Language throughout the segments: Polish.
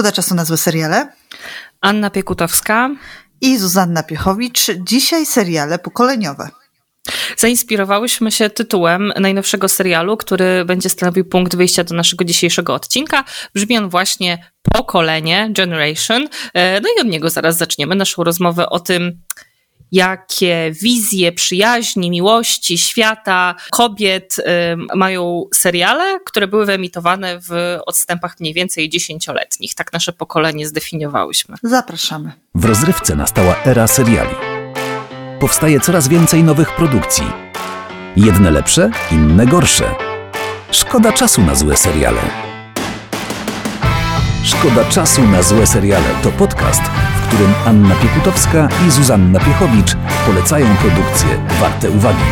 Szkoda czasu na złe seriale. Anna Piekutowska I Zuzanna Piechowicz. Dzisiaj seriale pokoleniowe. Zainspirowałyśmy się tytułem najnowszego serialu, który będzie stanowił punkt wyjścia do naszego dzisiejszego odcinka. Brzmi on właśnie Pokolenie, Generation. No i od niego zaraz zaczniemy naszą rozmowę o tym, jakie wizje przyjaźni, miłości, świata, kobiet mają seriale, które były wyemitowane w odstępach mniej więcej 10-letnich. Tak nasze pokolenie zdefiniowałyśmy. Zapraszamy. W rozrywce nastała era seriali. Powstaje coraz więcej nowych produkcji. Jedne lepsze, inne gorsze. Szkoda czasu na złe seriale. Szkoda czasu na złe seriale to podcast, w którym Anna Piekutowska i Zuzanna Piechowicz polecają produkcje warte uwagi.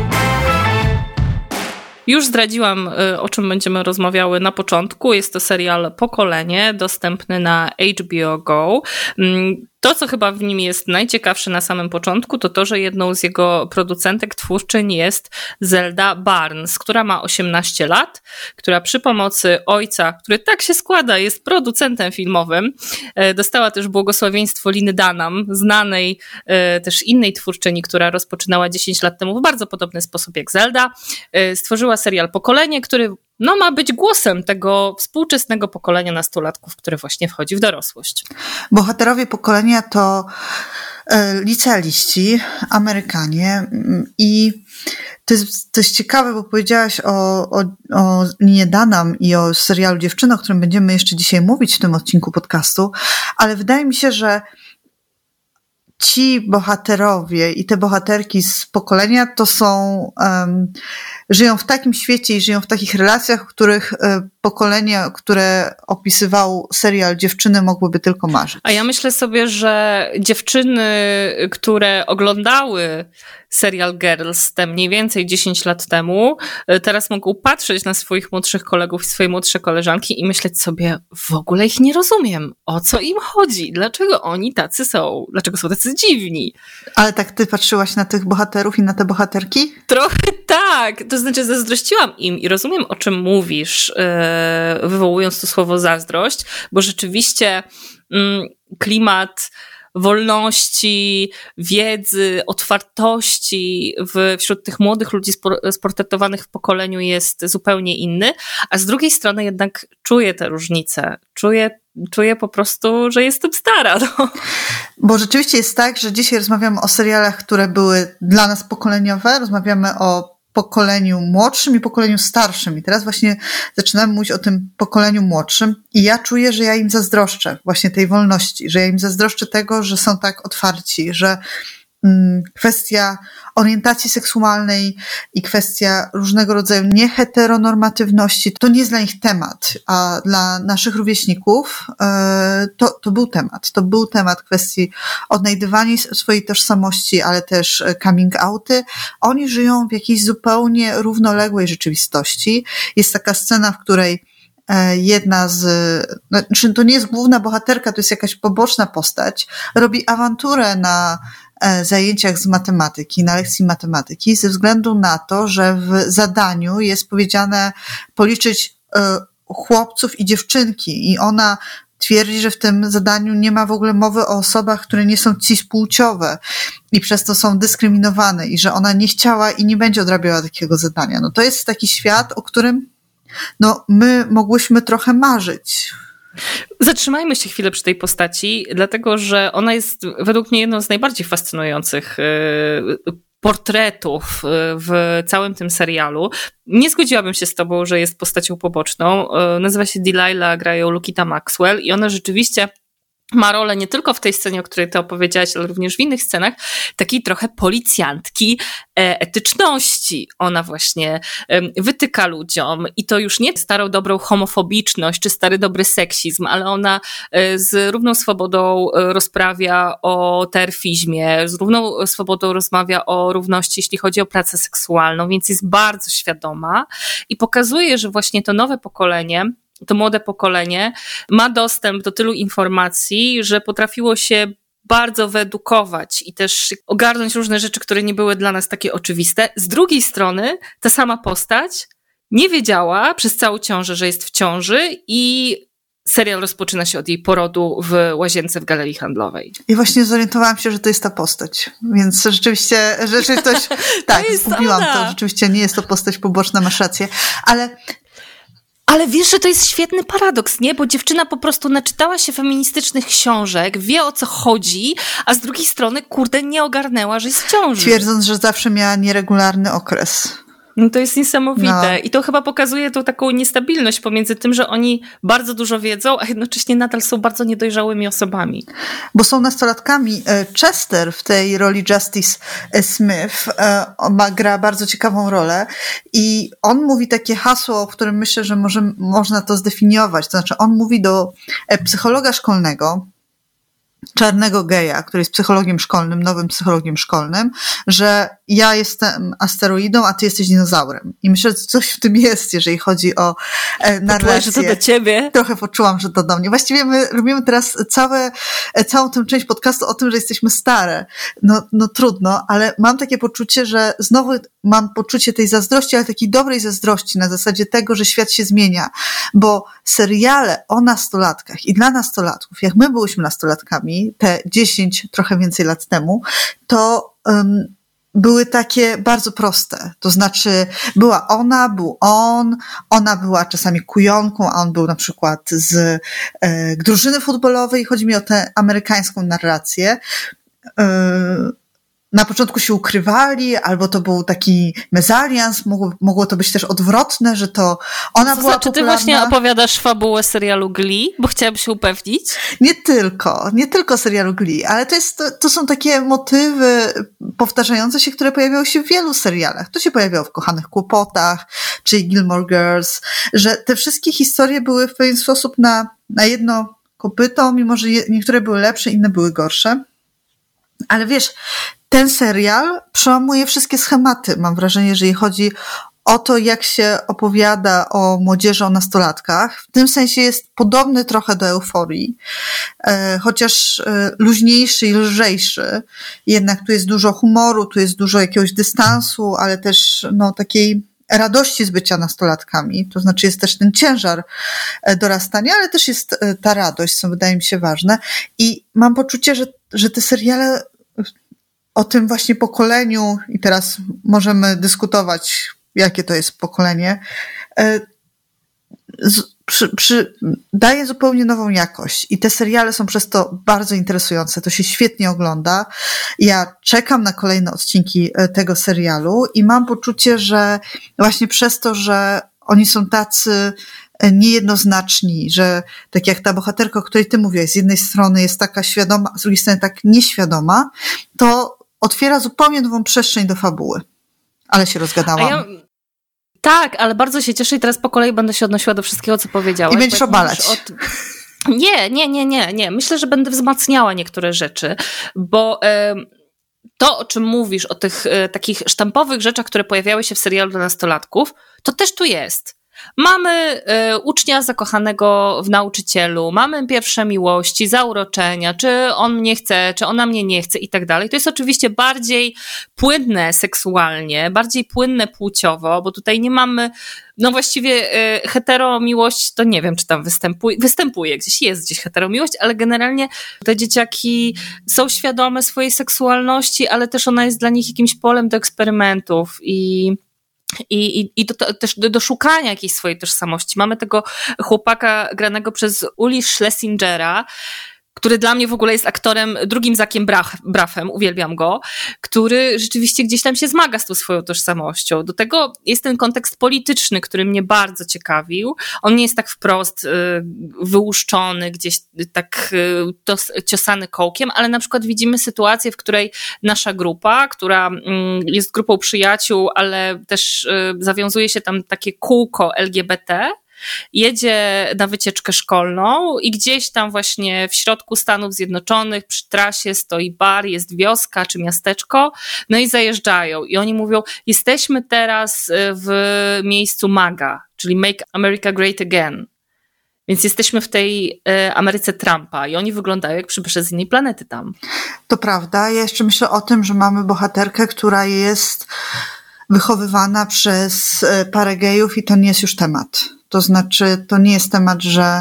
Już zdradziłam, o czym będziemy rozmawiały na początku. Jest to serial Pokolenie, dostępny na HBO Go. To, co chyba w nim jest najciekawsze na samym początku, to to, że jedną z jego producentek, twórczyń jest Zelda Barnes, która ma 18 lat, która przy pomocy ojca, który tak się składa, jest producentem filmowym, dostała też błogosławieństwo Liny Dunham, znanej też innej twórczyni, która rozpoczynała 10 lat temu w bardzo podobny sposób jak Zelda. Stworzyła serial Pokolenie, który ma być głosem tego współczesnego pokolenia nastolatków, które właśnie wchodzi w dorosłość. Bohaterowie pokolenia to licealiści, Amerykanie i to jest ciekawe, bo powiedziałaś o Linie Dunham i o serialu Dziewczyny, o którym będziemy jeszcze dzisiaj mówić w tym odcinku podcastu, ale wydaje mi się, że ci bohaterowie i te bohaterki z pokolenia to są, żyją w takim świecie i żyją w takich relacjach, w których pokolenia, które opisywał serial Dziewczyny, mogłyby tylko marzyć. A ja myślę sobie, że dziewczyny, które oglądały serial Girls te mniej więcej 10 lat temu, teraz mogą patrzeć na swoich młodszych kolegów i swoje młodsze koleżanki i myśleć sobie, w ogóle ich nie rozumiem, o co im chodzi, dlaczego oni tacy są, dlaczego są tacy dziwni. Ale tak ty patrzyłaś na tych bohaterów i na te bohaterki? Trochę tak, to znaczy zazdrościłam im i rozumiem, o czym mówisz, wywołując to słowo zazdrość, bo rzeczywiście klimat wolności, wiedzy, otwartości wśród tych młodych ludzi sportretowanych w pokoleniu jest zupełnie inny, a z drugiej strony jednak czuję te różnice. Czuję po prostu, że jestem stara. No. Bo rzeczywiście jest tak, że dzisiaj rozmawiamy o serialach, które były dla nas pokoleniowe, rozmawiamy o pokoleniu młodszym i pokoleniu starszym. I teraz właśnie zaczynamy mówić o tym pokoleniu młodszym i ja czuję, że ja im zazdroszczę właśnie tej wolności, że ja im zazdroszczę tego, że są tak otwarci, że kwestia orientacji seksualnej i kwestia różnego rodzaju nieheteronormatywności to nie jest dla nich temat, a dla naszych rówieśników to był temat. To był temat kwestii odnajdywania swojej tożsamości, ale też coming outy. Oni żyją w jakiejś zupełnie równoległej rzeczywistości. Jest taka scena, w której jedna znaczy to nie jest główna bohaterka, to jest jakaś poboczna postać, robi awanturę na zajęciach z matematyki, na lekcji matematyki, ze względu na to, że w zadaniu jest powiedziane policzyć chłopców i dziewczynki i ona twierdzi, że w tym zadaniu nie ma w ogóle mowy o osobach, które nie są cispłciowe i przez to są dyskryminowane i że ona nie chciała i nie będzie odrabiała takiego zadania. No to jest taki świat, o którym my mogłyśmy trochę marzyć. Zatrzymajmy się chwilę przy tej postaci, dlatego że ona jest według mnie jedną z najbardziej fascynujących portretów w całym tym serialu. Nie zgodziłabym się z tobą, że jest postacią poboczną. Nazywa się Delilah, gra ją Lukita Maxwell i ona rzeczywiście ma rolę nie tylko w tej scenie, o której ty opowiedziałaś, ale również w innych scenach, takiej trochę policjantki etyczności. Ona właśnie wytyka ludziom i to już nie starą dobrą homofobiczność czy stary dobry seksizm, ale ona z równą swobodą rozprawia o terfizmie, z równą swobodą rozmawia o równości, jeśli chodzi o pracę seksualną, więc jest bardzo świadoma i pokazuje, że właśnie to nowe pokolenie, to młode pokolenie ma dostęp do tylu informacji, że potrafiło się bardzo wyedukować i też ogarnąć różne rzeczy, które nie były dla nas takie oczywiste. Z drugiej strony ta sama postać nie wiedziała przez całą ciążę, że jest w ciąży i serial rozpoczyna się od jej porodu w łazience w galerii handlowej. I właśnie zorientowałam się, że to jest ta postać. Więc rzeczywiście ktoś... tak, zgubiłam to. Rzeczywiście nie jest to postać poboczna, masz rację. Ale wiesz, że to jest świetny paradoks, nie? Bo dziewczyna po prostu naczytała się feministycznych książek, wie o co chodzi, a z drugiej strony, kurde, nie ogarnęła, że jest w ciąży. Twierdząc, że zawsze miała nieregularny okres. No to jest niesamowite. No. I to chyba pokazuje tą taką niestabilność pomiędzy tym, że oni bardzo dużo wiedzą, a jednocześnie nadal są bardzo niedojrzałymi osobami. Bo są nastolatkami. Chester w tej roli Justice Smith gra bardzo ciekawą rolę i on mówi takie hasło, o którym myślę, że można to zdefiniować. To znaczy on mówi do psychologa szkolnego, czarnego geja, który jest psychologiem szkolnym, nowym psychologiem szkolnym, że ja jestem asteroidą, a ty jesteś dinozaurem. I myślę, że coś w tym jest, jeżeli chodzi o narrację. Poczułaś, że to do ciebie? Trochę poczułam, że to do mnie. Właściwie my robimy teraz całą tę część podcastu o tym, że jesteśmy stare. No trudno, ale mam takie poczucie, że znowu mam poczucie tej zazdrości, ale takiej dobrej zazdrości na zasadzie tego, że świat się zmienia. Bo seriale o nastolatkach i dla nastolatków, jak my byłyśmy nastolatkami, te 10, trochę więcej lat temu, to były takie bardzo proste. To znaczy była ona, był on, ona była czasami kujonką, a on był na przykład z drużyny futbolowej. Chodzi mi o tę amerykańską narrację. Na początku się ukrywali, albo to był taki mezalians, mogło to być też odwrotne, że to ona była popularna. Czy ty właśnie opowiadasz fabułę serialu Glee? Bo chciałam się upewnić. Nie tylko serialu Glee, ale to są takie motywy powtarzające się, które pojawiały się w wielu serialach. To się pojawiało w Kochanych Kłopotach, czy Gilmore Girls, że te wszystkie historie były w pewien sposób na jedno kopyto, mimo że niektóre były lepsze, inne były gorsze. Ale wiesz, ten serial przełamuje wszystkie schematy. Mam wrażenie, że jeżeli chodzi o to, jak się opowiada o młodzieży, o nastolatkach, w tym sensie jest podobny trochę do Euforii, chociaż luźniejszy i lżejszy. Jednak tu jest dużo humoru, tu jest dużo jakiegoś dystansu, ale też takiej radości z bycia nastolatkami. To znaczy jest też ten ciężar dorastania, ale też jest ta radość, co wydaje mi się ważne. I mam poczucie, że te seriale o tym właśnie pokoleniu, i teraz możemy dyskutować, jakie to jest pokolenie, daje zupełnie nową jakość. I te seriale są przez to bardzo interesujące. To się świetnie ogląda. Ja czekam na kolejne odcinki tego serialu i mam poczucie, że właśnie przez to, że oni są tacy niejednoznaczni, że tak jak ta bohaterka, o której ty mówiłaś, z jednej strony jest taka świadoma, a z drugiej strony tak nieświadoma, to otwiera zupełnie nową przestrzeń do fabuły. Ale się rozgadałam. Tak, ale bardzo się cieszę i teraz po kolei będę się odnosiła do wszystkiego, co powiedziałaś. I będziesz obalać. Nie. Myślę, że będę wzmacniała niektóre rzeczy, bo to, o czym mówisz, o tych takich sztampowych rzeczach, które pojawiały się w serialu dla nastolatków, to też tu jest. Mamy ucznia zakochanego w nauczycielu, mamy pierwsze miłości, zauroczenia, czy on mnie chce, czy ona mnie nie chce i tak dalej. To jest oczywiście bardziej płynne seksualnie, bardziej płynne płciowo, bo tutaj nie mamy, właściwie heteromiłość, to nie wiem, czy tam występuje, jest gdzieś heteromiłość, ale generalnie te dzieciaki są świadome swojej seksualności, ale też ona jest dla nich jakimś polem do eksperymentów i też do szukania jakiejś swojej tożsamości. Mamy tego chłopaka granego przez Uli Schlesingera, który dla mnie w ogóle jest aktorem, drugim Zackiem Braffem, uwielbiam go, który rzeczywiście gdzieś tam się zmaga z tą swoją tożsamością. Do tego jest ten kontekst polityczny, który mnie bardzo ciekawił. On nie jest tak wprost wyłuszczony, gdzieś tak ciosany kołkiem, ale na przykład widzimy sytuację, w której nasza grupa, która jest grupą przyjaciół, ale też zawiązuje się tam takie kółko LGBT, jedzie na wycieczkę szkolną i gdzieś tam właśnie w środku Stanów Zjednoczonych przy trasie stoi bar, jest wioska czy miasteczko, i zajeżdżają i oni mówią, jesteśmy teraz w miejscu MAGA, czyli Make America Great Again. Więc jesteśmy w tej Ameryce Trumpa i oni wyglądają jak przybysze z innej planety tam. To prawda. Ja jeszcze myślę o tym, że mamy bohaterkę, która jest wychowywana przez parę gejów i to nie jest już temat. To znaczy, to nie jest temat, że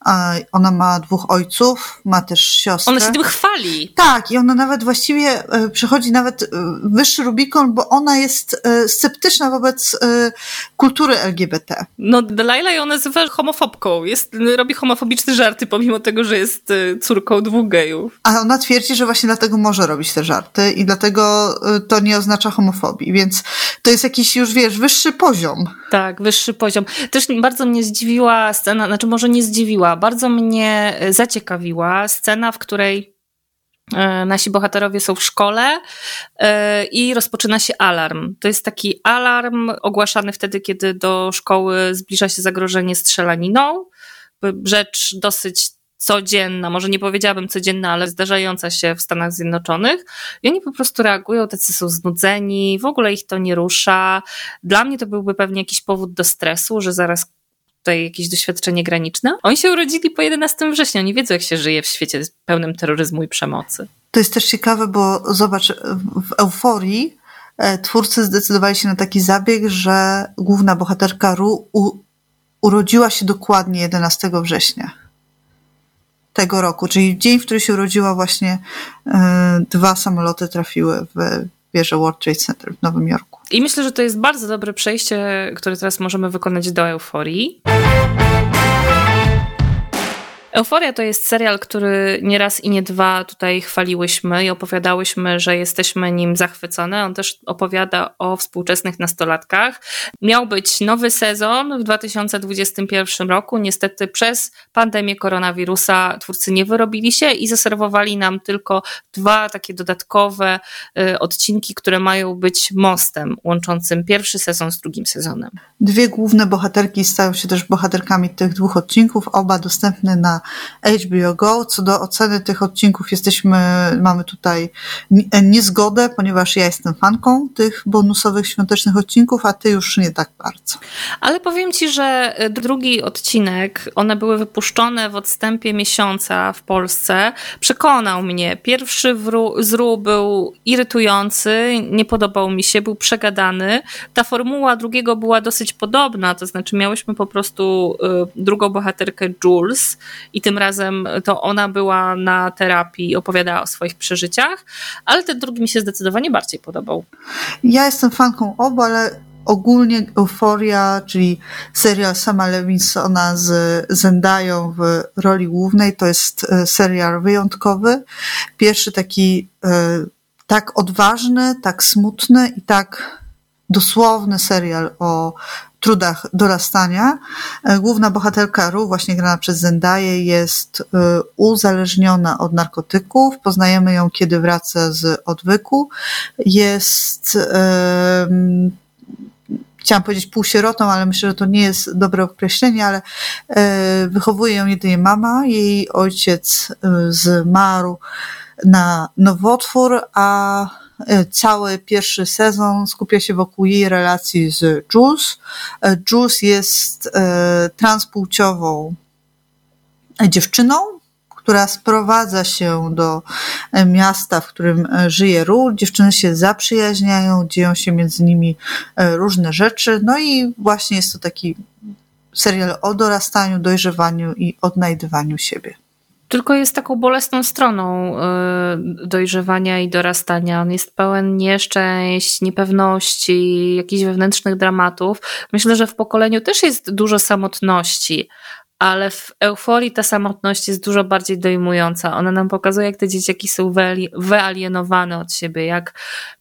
Ona ma 2 ojców, ma też siostrę. Ona się tym chwali. Tak, i ona nawet właściwie przechodzi nawet wyższy Rubikon, bo ona jest sceptyczna wobec kultury LGBT. No, Delilah ją nazywa homofobką. Robi homofobiczne żarty, pomimo tego, że jest córką 2 gejów. A ona twierdzi, że właśnie dlatego może robić te żarty i dlatego to nie oznacza homofobii, więc to jest jakiś już, wyższy poziom. Tak, wyższy poziom. Też bardzo mnie zdziwiła scena, znaczy może nie zdziwiła, bardzo mnie zaciekawiła scena, w której nasi bohaterowie są w szkole i rozpoczyna się alarm. To jest taki alarm ogłaszany wtedy, kiedy do szkoły zbliża się zagrożenie strzelaniną. Rzecz dosyć codzienna, może nie powiedziałabym codzienna, ale zdarzająca się w Stanach Zjednoczonych. I oni po prostu reagują, tacy są znudzeni, w ogóle ich to nie rusza. Dla mnie to byłby pewnie jakiś powód do stresu, że zaraz tutaj jakieś doświadczenie graniczne. Oni się urodzili po 11 września, oni wiedzą, jak się żyje w świecie pełnym terroryzmu i przemocy. To jest też ciekawe, bo zobacz, w Euforii twórcy zdecydowali się na taki zabieg, że główna bohaterka Ru urodziła się dokładnie 11 września tego roku, czyli dzień, w który się urodziła, właśnie 2 samoloty trafiły w wieżę World Trade Center w Nowym Jorku. I myślę, że to jest bardzo dobre przejście, które teraz możemy wykonać do Euforii. Euforia to jest serial, który nie raz i nie 2 tutaj chwaliłyśmy i opowiadałyśmy, że jesteśmy nim zachwycone. On też opowiada o współczesnych nastolatkach. Miał być nowy sezon w 2021 roku. Niestety przez pandemię koronawirusa twórcy nie wyrobili się i zaserwowali nam tylko 2 takie dodatkowe odcinki, które mają być mostem łączącym pierwszy sezon z drugim sezonem. 2 główne bohaterki stają się też bohaterkami tych 2 odcinków, oba dostępne na HBO Go. Co do oceny tych odcinków mamy tutaj niezgodę, ponieważ ja jestem fanką tych bonusowych, świątecznych odcinków, a ty już nie tak bardzo. Ale powiem ci, że drugi odcinek, one były wypuszczone w odstępie miesiąca w Polsce, przekonał mnie. Pierwszy zrób był irytujący, nie podobał mi się, był przegadany. Ta formuła drugiego była dosyć podobna, to znaczy miałyśmy po prostu drugą bohaterkę Jules i tym razem to ona była na terapii i opowiadała o swoich przeżyciach, ale ten drugi mi się zdecydowanie bardziej podobał. Ja jestem fanką obu, ale ogólnie Euphoria, czyli serial Sama Lewinsona z Zendayą w roli głównej, to jest serial wyjątkowy. Pierwszy taki tak odważny, tak smutny i tak dosłowny serial o trudach dorastania. Główna bohaterka Ru, właśnie grana przez Zendaję, jest uzależniona od narkotyków. Poznajemy ją, kiedy wraca z odwyku. Jest chciałam powiedzieć półsierotą, ale myślę, że to nie jest dobre określenie, ale wychowuje ją jedynie mama. Jej ojciec zmarł na nowotwór, a cały pierwszy sezon skupia się wokół jej relacji z Jules. Jules jest transpłciową dziewczyną, która sprowadza się do miasta, w którym żyje Ru. Dziewczyny się zaprzyjaźniają, dzieją się między nimi różne rzeczy. No i właśnie jest to taki serial o dorastaniu, dojrzewaniu i odnajdywaniu siebie. Tylko jest taką bolesną stroną dojrzewania i dorastania. On jest pełen nieszczęść, niepewności, jakichś wewnętrznych dramatów. Myślę, że w pokoleniu też jest dużo samotności, ale w Euforii ta samotność jest dużo bardziej dojmująca. Ona nam pokazuje, jak te dzieciaki są wyalienowane od siebie, jak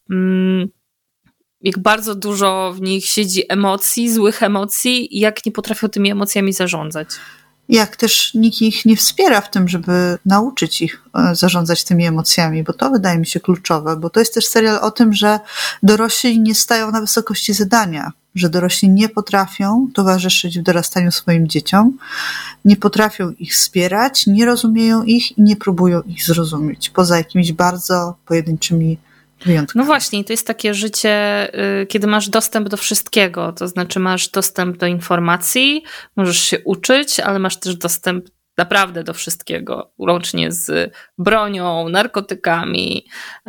bardzo dużo w nich siedzi emocji, złych emocji i jak nie potrafią tymi emocjami zarządzać. Jak też nikt ich nie wspiera w tym, żeby nauczyć ich zarządzać tymi emocjami, bo to wydaje mi się kluczowe, bo to jest też serial o tym, że dorośli nie stają na wysokości zadania, że dorośli nie potrafią towarzyszyć w dorastaniu swoim dzieciom, nie potrafią ich wspierać, nie rozumieją ich i nie próbują ich zrozumieć, poza jakimiś bardzo pojedynczymi wyjątkami. No właśnie, to jest takie życie, kiedy masz dostęp do wszystkiego, to znaczy masz dostęp do informacji, możesz się uczyć, ale masz też dostęp naprawdę do wszystkiego, łącznie z bronią, narkotykami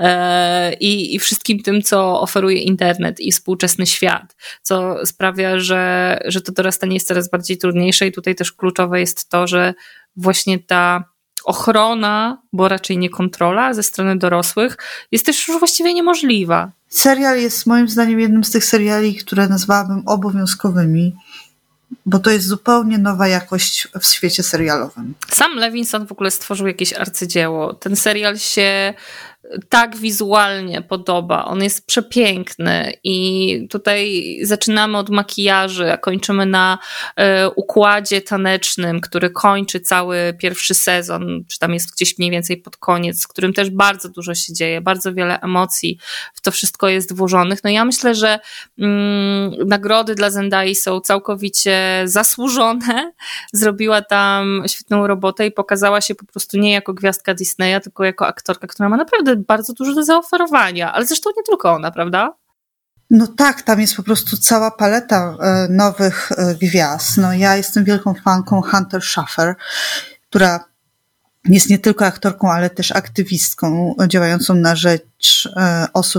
i wszystkim tym, co oferuje internet i współczesny świat, co sprawia, że to dorastanie jest coraz bardziej trudniejsze i tutaj też kluczowe jest to, że właśnie ta ochrona, bo raczej nie kontrola ze strony dorosłych jest też już właściwie niemożliwa. Serial jest moim zdaniem jednym z tych seriali, które nazwałabym obowiązkowymi, bo to jest zupełnie nowa jakość w świecie serialowym. Sam Levinson w ogóle stworzył jakieś arcydzieło. Ten serial się tak wizualnie podoba. On jest przepiękny i tutaj zaczynamy od makijaży, a kończymy na układzie tanecznym, który kończy cały pierwszy sezon, czy tam jest gdzieś mniej więcej pod koniec, w którym też bardzo dużo się dzieje, bardzo wiele emocji w to wszystko jest włożonych. No ja myślę, że nagrody dla Zendai są całkowicie zasłużone. Zrobiła tam świetną robotę i pokazała się po prostu nie jako gwiazdka Disneya, tylko jako aktorka, która ma naprawdę bardzo dużo do zaoferowania, ale zresztą nie tylko ona, prawda? No tak, tam jest po prostu cała paleta nowych gwiazd. No ja jestem wielką fanką Hunter Schafer, która jest nie tylko aktorką, ale też aktywistką działającą na rzecz osób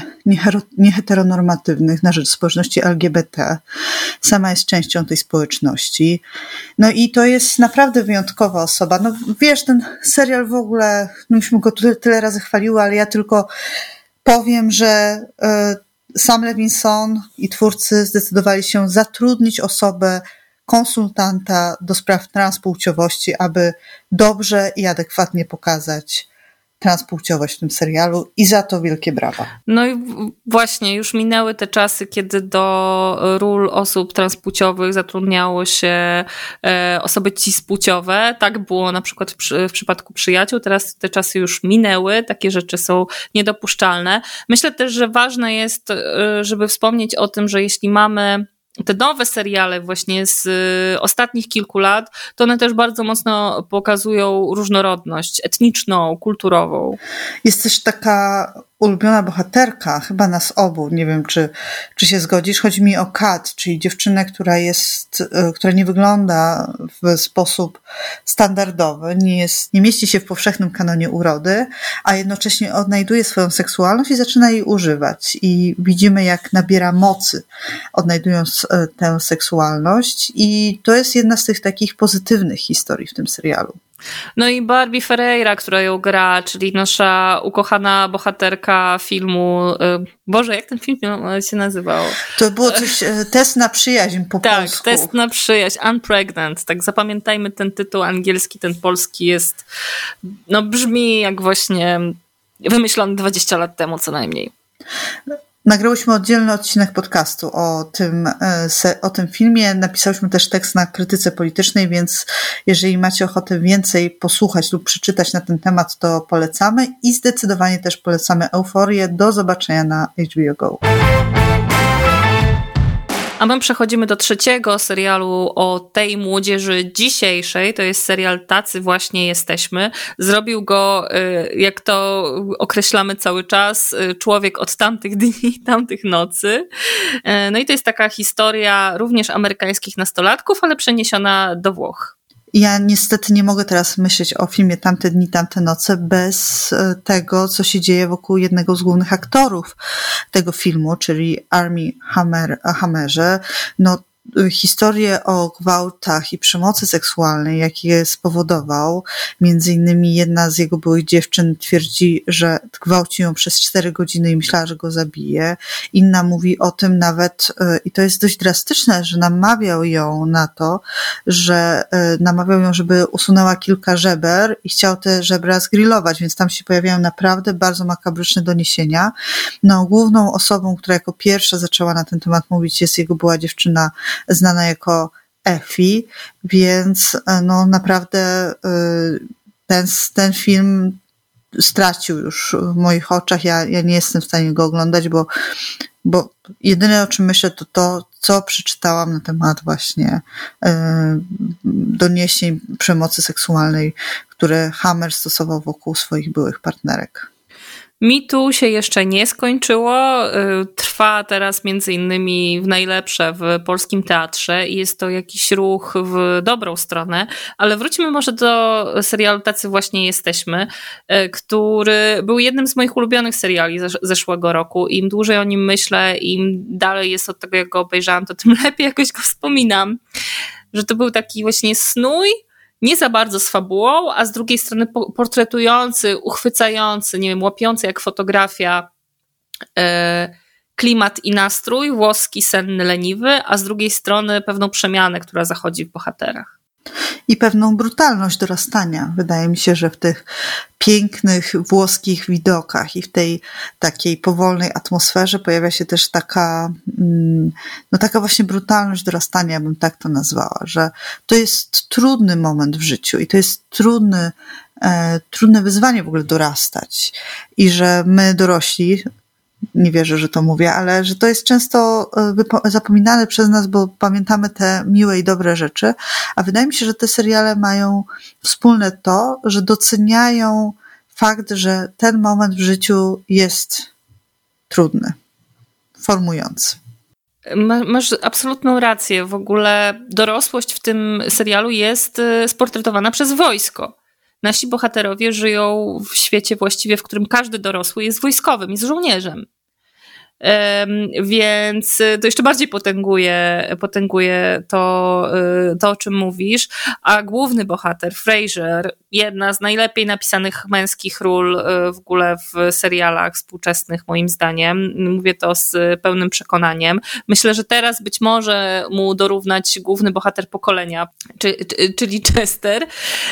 nieheteronormatywnych, na rzecz społeczności LGBT. Sama jest częścią tej społeczności. No i to jest naprawdę wyjątkowa osoba. No wiesz, ten serial w ogóle, no myśmy go tyle razy chwaliły, ale ja tylko powiem, że sam Levinson i twórcy zdecydowali się zatrudnić osobę, konsultanta do spraw transpłciowości, aby dobrze i adekwatnie pokazać transpłciowość w tym serialu i za to wielkie brawa. No i właśnie już minęły te czasy, kiedy do ról osób transpłciowych zatrudniało się osoby cispłciowe. Tak było na przykład w przypadku Przyjaciół. Teraz te czasy już minęły, takie rzeczy są niedopuszczalne. Myślę też, że ważne jest, żeby wspomnieć o tym, że jeśli mamy te nowe seriale właśnie z ostatnich kilku lat, to one też bardzo mocno pokazują różnorodność etniczną, kulturową. Jest też taka ulubiona bohaterka, chyba nas obu, nie wiem czy się zgodzisz, chodzi mi o Kat, czyli dziewczynę, która nie wygląda w sposób standardowy, nie mieści się w powszechnym kanonie urody, a jednocześnie odnajduje swoją seksualność i zaczyna jej używać. I widzimy, jak nabiera mocy, odnajdując tę seksualność, i to jest jedna z tych takich pozytywnych historii w tym serialu. No i Barbie Ferreira, która ją gra, czyli nasza ukochana bohaterka filmu. Boże, jak ten film się nazywał? To było coś, Test na przyjaźń po polsku. Tak, Test na przyjaźń, Unpregnant. Tak, zapamiętajmy ten tytuł angielski, ten polski jest, no brzmi jak właśnie wymyślony 20 lat temu co najmniej. Nagrałyśmy oddzielny odcinek podcastu o tym filmie. Napisałyśmy też tekst na krytyce politycznej, więc jeżeli macie ochotę więcej posłuchać lub przeczytać na ten temat, to polecamy i zdecydowanie też polecamy Euforię. Do zobaczenia na HBO Go. A my przechodzimy do trzeciego serialu o tej młodzieży dzisiejszej. To jest serial Tacy właśnie jesteśmy. Zrobił go, jak to określamy cały czas, człowiek od tamtych dni, tamtych nocy. No i to jest taka historia również amerykańskich nastolatków, ale przeniesiona do Włoch. Ja niestety nie mogę teraz myśleć o filmie Tamte dni, tamte noce bez tego, co się dzieje wokół jednego z głównych aktorów tego filmu, czyli Armie Hammerze. No, historie o gwałtach i przemocy seksualnej, jakie spowodował. Między innymi jedna z jego byłych dziewczyn twierdzi, że gwałci ją przez 4 godziny i myślała, że go zabije. Inna mówi o tym nawet, i to jest dość drastyczne, że namawiał ją na to, żeby usunęła kilka żeber i chciał te żebra zgrillować, więc tam się pojawiają naprawdę bardzo makabryczne doniesienia. No, główną osobą, która jako pierwsza zaczęła na ten temat mówić, jest jego była dziewczyna znana jako Effie, więc no naprawdę ten film stracił już w moich oczach. Ja nie jestem w stanie go oglądać, bo jedyne, o czym myślę, to co przeczytałam na temat właśnie doniesień przemocy seksualnej, które Hammer stosował wokół swoich byłych partnerek. Mi tu się jeszcze nie skończyło. Trwa teraz między innymi w najlepsze w polskim teatrze i jest to jakiś ruch w dobrą stronę, ale wróćmy może do serialu Tacy właśnie jesteśmy, który był jednym z moich ulubionych seriali zeszłego roku. Im dłużej o nim myślę, im dalej jest od tego, jak go obejrzałam, to tym lepiej jakoś go wspominam. Że to był taki właśnie snój, nie za bardzo z fabułą, a z drugiej strony portretujący, uchwycający, nie wiem, łapiący jak fotografia klimat i nastrój, włoski, senny, leniwy, a z drugiej strony pewną przemianę, która zachodzi w bohaterach. I pewną brutalność dorastania. Wydaje mi się, że w tych pięknych włoskich widokach i w tej takiej powolnej atmosferze pojawia się też taka właśnie brutalność dorastania, ja bym tak to nazwała, że to jest trudny moment w życiu i to jest trudne wyzwanie w ogóle dorastać i że my dorośli, nie wierzę, że to mówię, ale że to jest często zapominane przez nas, bo pamiętamy te miłe i dobre rzeczy, a wydaje mi się, że te seriale mają wspólne to, że doceniają fakt, że ten moment w życiu jest trudny, formujący. Masz absolutną rację. W ogóle dorosłość w tym serialu jest sportretowana przez wojsko. Nasi bohaterowie żyją w świecie właściwie, w którym każdy dorosły jest wojskowym, jest żołnierzem. Więc to jeszcze bardziej potęguje to, o czym mówisz. A główny bohater, Frasier, jedna z najlepiej napisanych męskich ról w ogóle w serialach współczesnych, moim zdaniem. Mówię to z pełnym przekonaniem. Myślę, że teraz być może mu dorównać główny bohater pokolenia, czyli Chester.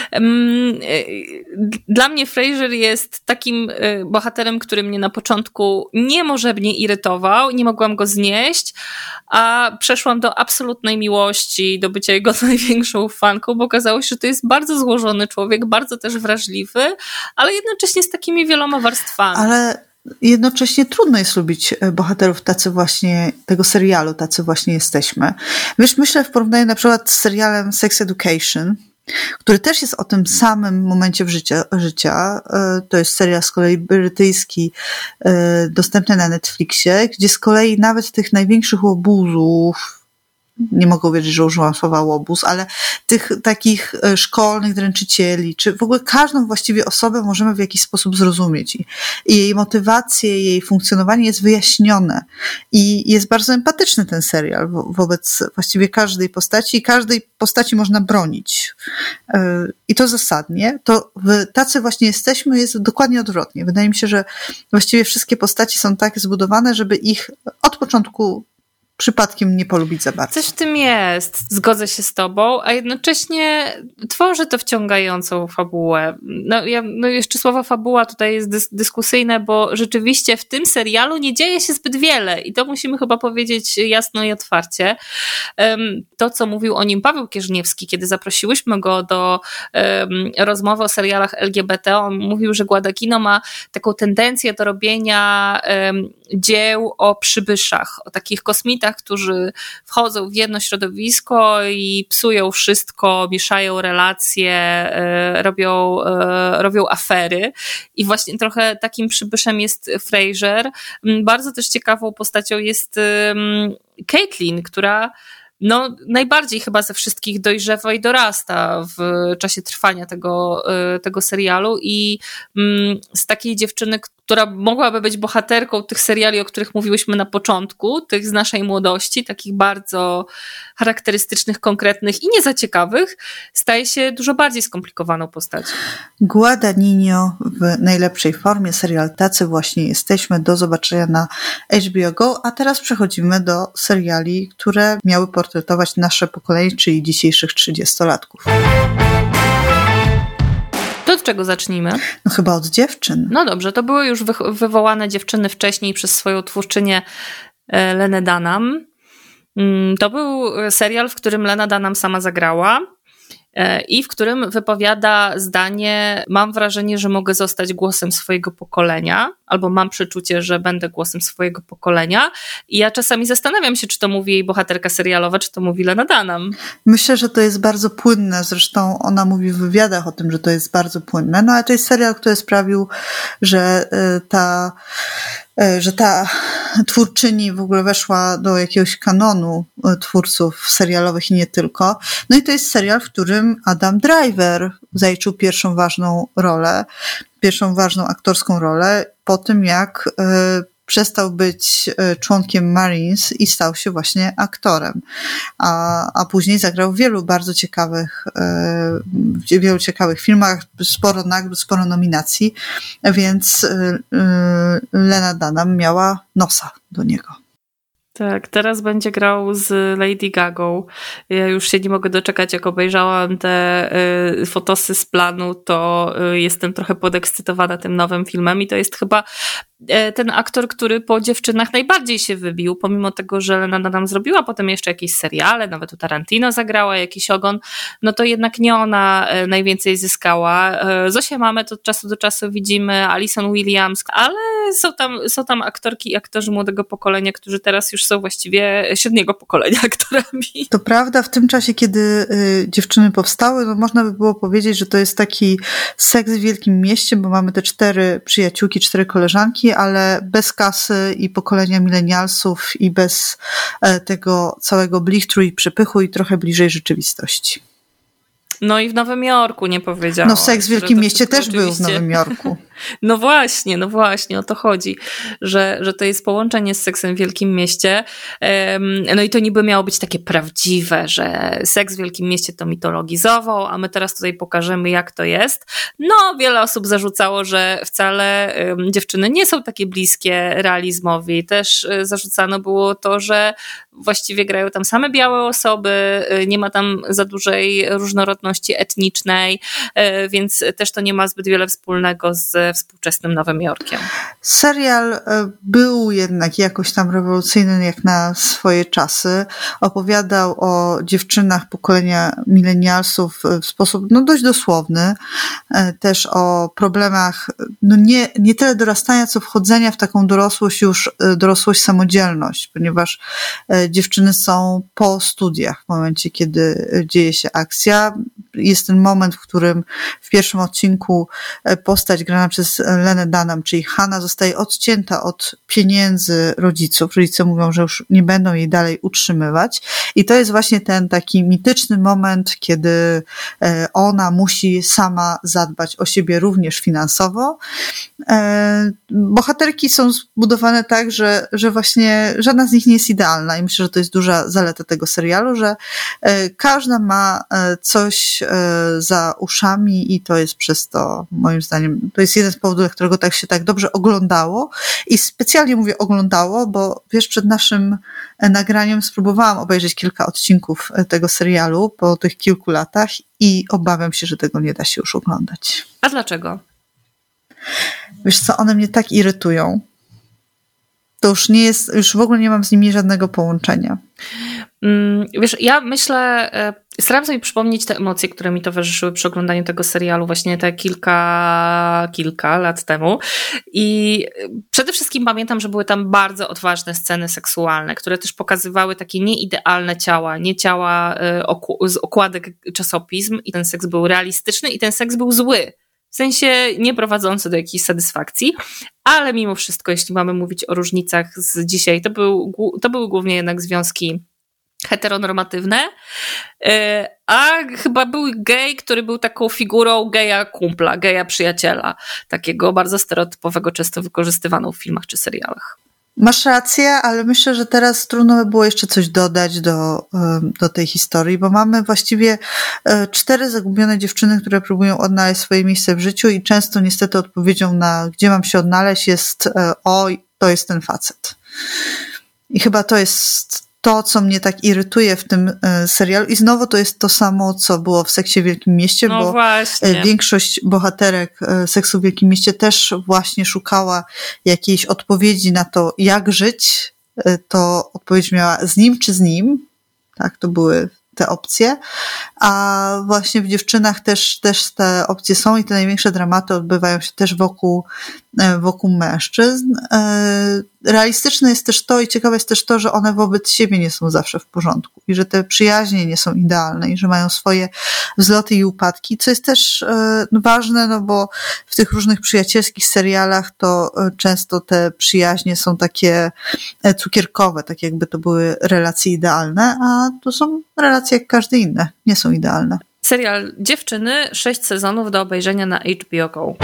Dla mnie Frasier jest takim bohaterem, który mnie na początku niemożebnie irytował, nie mogłam go znieść, a przeszłam do absolutnej miłości, do bycia jego największą fanką, bo okazało się, że to jest bardzo złożony człowiek, bardzo też wrażliwy, ale jednocześnie z takimi wieloma warstwami. Ale jednocześnie trudno jest lubić bohaterów tacy właśnie, tego serialu, tacy właśnie jesteśmy. Wiesz, myślę w porównaniu na przykład z serialem Sex Education, który też jest o tym samym momencie życia. To jest serial z kolei brytyjski, dostępny na Netflixie, gdzie z kolei nawet tych największych łobuzów, nie mogę uwierzyć, że użyłam słowa łobuz, ale tych takich szkolnych dręczycieli, czy w ogóle każdą właściwie osobę możemy w jakiś sposób zrozumieć. I jej motywacje, jej funkcjonowanie jest wyjaśnione. I jest bardzo empatyczny ten serial wobec właściwie każdej postaci i każdej postaci można bronić. I to zasadnie. To w Tacy właśnie jesteśmy jest dokładnie odwrotnie. Wydaje mi się, że właściwie wszystkie postaci są tak zbudowane, żeby ich od początku przypadkiem nie polubić za bardzo. Coś w tym jest, zgodzę się z tobą, a jednocześnie tworzy to wciągającą fabułę. Jeszcze słowo fabuła tutaj jest dyskusyjne, bo rzeczywiście w tym serialu nie dzieje się zbyt wiele i to musimy chyba powiedzieć jasno i otwarcie. To, co mówił o nim Paweł Kierzniewski, kiedy zaprosiłyśmy go do rozmowy o serialach LGBT, on mówił, że Guadagino ma taką tendencję do robienia dzieł o przybyszach, o takich kosmitach, którzy wchodzą w jedno środowisko i psują wszystko, mieszają relacje, robią afery. I właśnie trochę takim przybyszem jest Frasier. Bardzo też ciekawą postacią jest Caitlin, która najbardziej chyba ze wszystkich dojrzewa i dorasta w czasie trwania tego serialu i z takiej dziewczyny, która mogłaby być bohaterką tych seriali, o których mówiłyśmy na początku, tych z naszej młodości, takich bardzo charakterystycznych, konkretnych i nie za ciekawych, staje się dużo bardziej skomplikowaną postacią. Guadagnino w najlepszej formie, serial Tacy właśnie jesteśmy, do zobaczenia na HBO Go, a teraz przechodzimy do seriali, które miały portretować nasze pokolenie, czyli dzisiejszych 30-latków. To od czego zacznijmy? Chyba od dziewczyn. No dobrze, to były już wywołane dziewczyny wcześniej przez swoją twórczynię Lenę Dunham. To był serial, w którym Lena Dunham sama zagrała i w którym wypowiada zdanie: mam wrażenie, że mogę zostać głosem swojego pokolenia, albo mam przeczucie, że będę głosem swojego pokolenia. I ja czasami zastanawiam się, czy to mówi jej bohaterka serialowa, czy to mówi Lena Dunham. Myślę, że to jest bardzo płynne, zresztą ona mówi w wywiadach o tym, że to jest bardzo płynne, no ale to jest serial, który sprawił, że ta twórczyni w ogóle weszła do jakiegoś kanonu twórców serialowych i nie tylko. No i to jest serial, w którym Adam Driver zaliczył pierwszą ważną aktorską rolę po tym, jak przestał być członkiem Marines i stał się właśnie aktorem. A później zagrał w wielu bardzo ciekawych filmach, sporo nagród, sporo nominacji, więc Lena Dunham miała nosa do niego. Tak, teraz będzie grał z Lady Gagą. Ja już się nie mogę doczekać, jak obejrzałam te fotosy z planu, to jestem trochę podekscytowana tym nowym filmem i to jest chyba ten aktor, który po Dziewczynach najbardziej się wybił, pomimo tego, że Lena Dunham zrobiła potem jeszcze jakieś seriale, nawet u Tarantino zagrała jakiś ogon, no to jednak nie ona najwięcej zyskała. Zosię Mamę to od czasu do czasu widzimy, Alison Williams, ale są tam aktorki i aktorzy młodego pokolenia, którzy teraz już są właściwie średniego pokolenia aktorami. To prawda, w tym czasie, kiedy Dziewczyny powstały, no można by było powiedzieć, że to jest taki seks w wielkim mieście, bo mamy te 4 przyjaciółki, 4 koleżanki, ale bez kasy i pokolenia milenialsów i bez tego całego blichtru i przepychu i trochę bliżej rzeczywistości. No i w Nowym Jorku nie powiedziałam. No seks w Wielkim Mieście też oczywiście był w Nowym Jorku. No właśnie, o to chodzi, że to jest połączenie z seksem w Wielkim Mieście. No i to niby miało być takie prawdziwe, że seks w Wielkim Mieście to mitologizował, a my teraz tutaj pokażemy, jak to jest. No, wiele osób zarzucało, że wcale dziewczyny nie są takie bliskie realizmowi. Też zarzucano było to, że właściwie grają tam same białe osoby, nie ma tam za dużej różnorodności etnicznej, więc też to nie ma zbyt wiele wspólnego z współczesnym Nowym Jorkiem. Serial był jednak jakoś tam rewolucyjny jak na swoje czasy. Opowiadał o dziewczynach pokolenia milenialsów w sposób dość dosłowny. Też o problemach nie tyle dorastania, co wchodzenia w taką dorosłość, samodzielność, ponieważ dziewczyny są po studiach w momencie, kiedy dzieje się akcja. Jest ten moment, w którym w pierwszym odcinku postać grana przez Lenę Dunham, czyli Hannah, zostaje odcięta od pieniędzy rodziców. Rodzice mówią, że już nie będą jej dalej utrzymywać. I to jest właśnie ten taki mityczny moment, kiedy ona musi sama zadbać o siebie również finansowo. Bohaterki są zbudowane tak, że właśnie żadna z nich nie jest idealna i myślę, że to jest duża zaleta tego serialu, że każda ma coś za uszami i to jest przez to, moim zdaniem, to jest jeden z powodów, dla którego tak się tak dobrze oglądało i specjalnie mówię oglądało, bo wiesz, przed naszym nagraniem spróbowałam obejrzeć kilka odcinków tego serialu po tych kilku latach i obawiam się, że tego nie da się już oglądać. A dlaczego? Wiesz co, one mnie tak irytują. To już w ogóle nie mam z nimi żadnego połączenia. Wiesz, ja myślę, staram sobie przypomnieć te emocje, które mi towarzyszyły przy oglądaniu tego serialu właśnie te kilka lat temu i przede wszystkim pamiętam, że były tam bardzo odważne sceny seksualne, które też pokazywały takie nieidealne ciała, nie ciała z okładek czasopism i ten seks był realistyczny i ten seks był zły. W sensie nie prowadzący do jakiejś satysfakcji, ale mimo wszystko, jeśli mamy mówić o różnicach z dzisiaj, to były głównie jednak związki heteronormatywne, a chyba był gej, który był taką figurą geja kumpla, geja przyjaciela, takiego bardzo stereotypowego, często wykorzystywaną w filmach czy serialach. Masz rację, ale myślę, że teraz trudno by było jeszcze coś dodać do tej historii, bo mamy właściwie 4 zagubione dziewczyny, które próbują odnaleźć swoje miejsce w życiu i często niestety odpowiedzią na gdzie mam się odnaleźć jest to jest ten facet. I chyba to jest to, co mnie tak irytuje w tym serialu i znowu to jest to samo, co było w Seksie w Wielkim Mieście, bo właśnie. Większość bohaterek Seksu w Wielkim Mieście też właśnie szukała jakiejś odpowiedzi na to, jak żyć. To odpowiedź miała z nim czy z nim. Tak, to były te opcje, a właśnie w dziewczynach też te opcje są i te największe dramaty odbywają się też wokół mężczyzn. Realistyczne jest też to i ciekawe jest też to, że one wobec siebie nie są zawsze w porządku i że te przyjaźnie nie są idealne i że mają swoje wzloty i upadki, co jest też ważne, no bo w tych różnych przyjacielskich serialach to często te przyjaźnie są takie cukierkowe, tak jakby to były relacje idealne, a to są relacje jak każde inne, nie są idealne. Serial Dziewczyny, 6 sezonów do obejrzenia na HBO Go.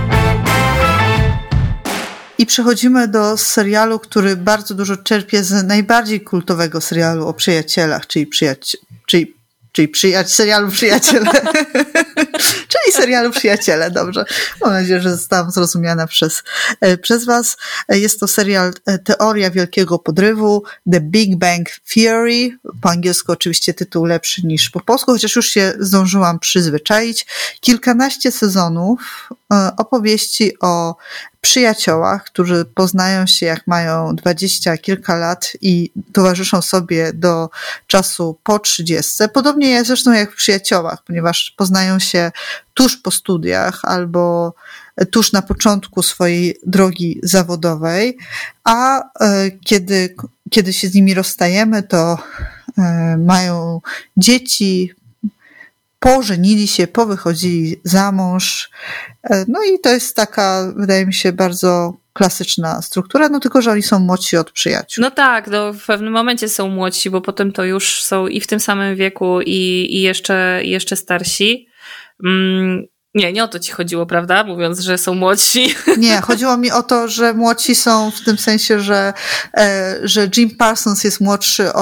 I przechodzimy do serialu, który bardzo dużo czerpie z najbardziej kultowego serialu o przyjacielach, serialu Przyjaciele. Czyli serialu Przyjaciele, dobrze. Mam nadzieję, że zostałam zrozumiana przez was. Jest to serial Teoria Wielkiego Podrywu, The Big Bang Theory. Po angielsku oczywiście tytuł lepszy niż po polsku, chociaż już się zdążyłam przyzwyczaić. Kilkanaście sezonów opowieści o przyjaciołach, którzy poznają się jak mają 20 kilka lat i towarzyszą sobie do czasu po 30. Podobnie jest zresztą jak w Przyjaciołach, ponieważ poznają się tuż po studiach albo tuż na początku swojej drogi zawodowej, a kiedy się z nimi rozstajemy, to mają dzieci, pożenili się, powychodzili za mąż. No i to jest taka, wydaje mi się, bardzo klasyczna struktura, no tylko, że oni są młodsi od przyjaciół. No tak, w pewnym momencie są młodsi, bo potem to już są i w tym samym wieku i jeszcze starsi. Nie o to ci chodziło, prawda? Mówiąc, że są młodsi. Nie, chodziło mi o to, że młodsi są w tym sensie, że Jim Parsons jest młodszy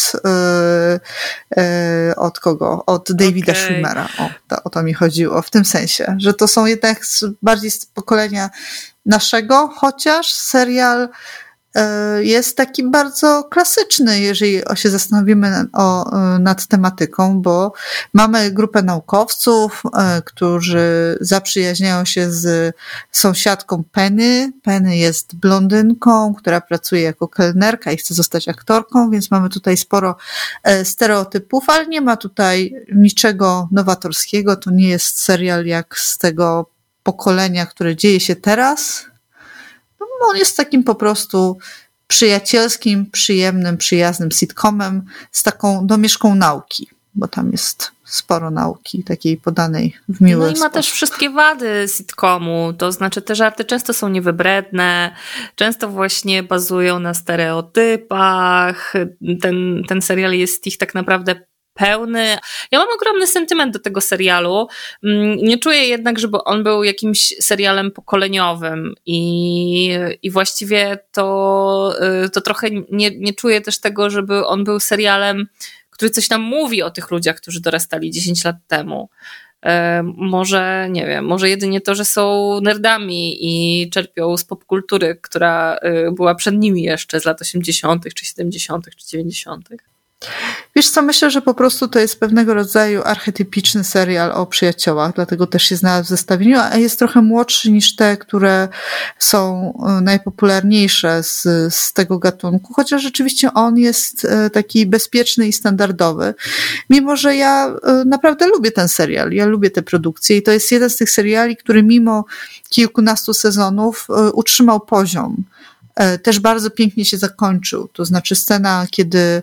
od kogo? Od Davida Schwimmera. O to mi chodziło w tym sensie, że to są jednak bardziej z pokolenia naszego, chociaż serial jest taki bardzo klasyczny, jeżeli się zastanowimy nad tematyką, bo mamy grupę naukowców, którzy zaprzyjaźniają się z sąsiadką Penny. Penny jest blondynką, która pracuje jako kelnerka i chce zostać aktorką, więc mamy tutaj sporo stereotypów, ale nie ma tutaj niczego nowatorskiego. To nie jest serial jak z tego pokolenia, które dzieje się teraz. On jest takim po prostu przyjacielskim, przyjemnym, przyjaznym sitcomem z taką domieszką nauki, bo tam jest sporo nauki takiej podanej w miły sposób. No i ma też wszystkie wady sitcomu, to znaczy te żarty często są niewybredne, często właśnie bazują na stereotypach, ten serial jest ich tak naprawdę pełny. Ja mam ogromny sentyment do tego serialu. Nie czuję jednak, żeby on był jakimś serialem pokoleniowym i właściwie to trochę nie czuję też tego, żeby on był serialem, który coś nam mówi o tych ludziach, którzy dorastali 10 lat temu. Może, nie wiem, może jedynie to, że są nerdami i czerpią z popkultury, która była przed nimi jeszcze z lat 80., czy 70., czy 90. Wiesz co, myślę, że po prostu to jest pewnego rodzaju archetypiczny serial o przyjaciołach, dlatego też się znalazł w zestawieniu, a jest trochę młodszy niż te, które są najpopularniejsze z tego gatunku, chociaż rzeczywiście on jest taki bezpieczny i standardowy, mimo że ja naprawdę lubię ten serial, ja lubię te produkcje i to jest jeden z tych seriali, który mimo kilkunastu sezonów utrzymał poziom. Też bardzo pięknie się zakończył. To znaczy scena, kiedy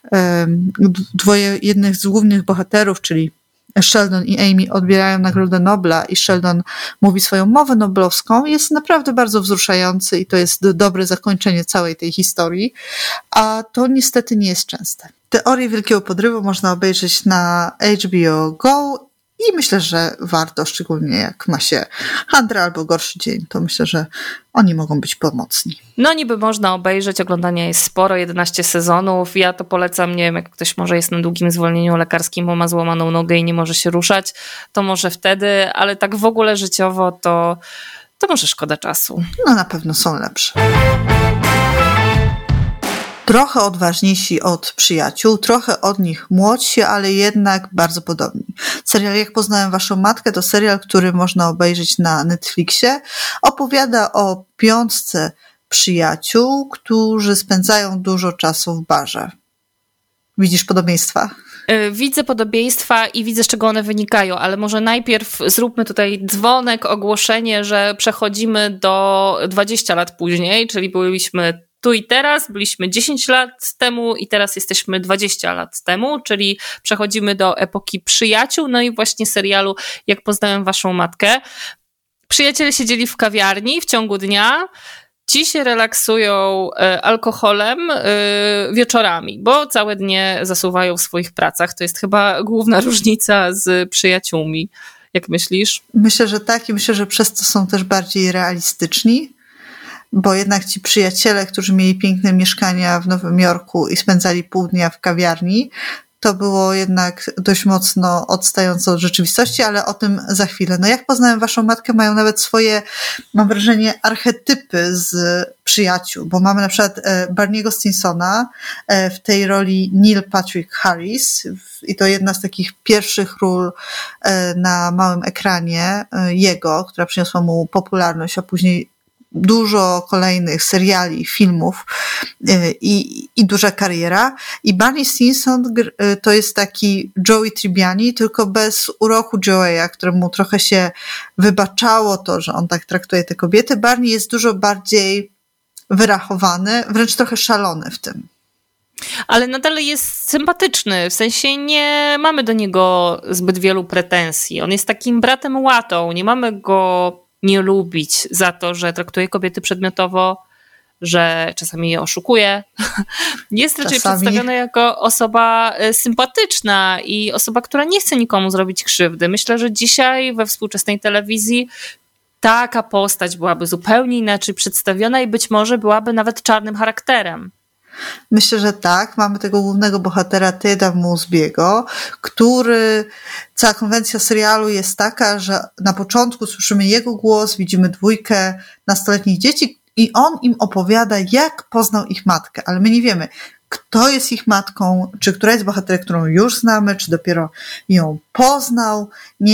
jednych z głównych bohaterów, czyli Sheldon i Amy, odbierają Nagrodę Nobla i Sheldon mówi swoją mowę noblowską, jest naprawdę bardzo wzruszający i to jest dobre zakończenie całej tej historii, a to niestety nie jest częste. Teorię Wielkiego Podrywu można obejrzeć na HBO Go i myślę, że warto, szczególnie jak ma się handra albo gorszy dzień, to myślę, że oni mogą być pomocni. No niby można obejrzeć, oglądania jest sporo, 11 sezonów. Ja to polecam, nie wiem, jak ktoś może jest na długim zwolnieniu lekarskim, bo ma złamaną nogę i nie może się ruszać, to może wtedy, ale tak w ogóle życiowo to może szkoda czasu. No na pewno są lepsze. Trochę odważniejsi od przyjaciół, trochę od nich młodsi, ale jednak bardzo podobni. Serial Jak poznałem waszą matkę to serial, który można obejrzeć na Netflixie. Opowiada o 5 przyjaciół, którzy spędzają dużo czasu w barze. Widzisz podobieństwa? Widzę podobieństwa i widzę, z czego one wynikają, ale może najpierw zróbmy tutaj dzwonek, ogłoszenie, że przechodzimy do 20 lat później, czyli byliśmy tu i teraz, byliśmy 10 lat temu i teraz jesteśmy 20 lat temu, czyli przechodzimy do epoki przyjaciół, no i właśnie serialu Jak poznałem waszą matkę. Przyjaciele siedzieli w kawiarni w ciągu dnia, ci się relaksują alkoholem wieczorami, bo całe dnie zasuwają w swoich pracach. To jest chyba główna różnica z przyjaciółmi. Jak myślisz? Myślę, że tak i myślę, że przez to są też bardziej realistyczni, bo jednak ci przyjaciele, którzy mieli piękne mieszkania w Nowym Jorku i spędzali pół dnia w kawiarni, to było jednak dość mocno odstające od rzeczywistości, ale o tym za chwilę. No jak poznałem waszą matkę, mają nawet swoje, mam wrażenie, archetypy z przyjaciół, bo mamy na przykład Barniego Stinsona w tej roli Neil Patrick Harris i to jedna z takich pierwszych ról na małym ekranie jego, która przyniosła mu popularność, a później dużo kolejnych seriali, filmów i duża kariera. I Barney Stinson to jest taki Joey Tribbiani, tylko bez uroku Joeya, któremu trochę się wybaczało to, że on tak traktuje te kobiety. Barney jest dużo bardziej wyrachowany, wręcz trochę szalony w tym. Ale nadal jest sympatyczny, w sensie nie mamy do niego zbyt wielu pretensji. On jest takim bratem łatą, nie mamy go nie lubić za to, że traktuje kobiety przedmiotowo, że czasami je oszukuje. Jest raczej przedstawiona jako osoba sympatyczna i osoba, która nie chce nikomu zrobić krzywdy. Myślę, że dzisiaj we współczesnej telewizji taka postać byłaby zupełnie inaczej przedstawiona i być może byłaby nawet czarnym charakterem. Myślę, że tak. Mamy tego głównego bohatera Teda Mosby'ego, który, cała konwencja serialu jest taka, że na początku słyszymy jego głos, widzimy dwójkę nastoletnich dzieci i on im opowiada, jak poznał ich matkę, ale my nie wiemy, kto jest ich matką, czy która jest bohaterem, którą już znamy, czy dopiero ją poznał.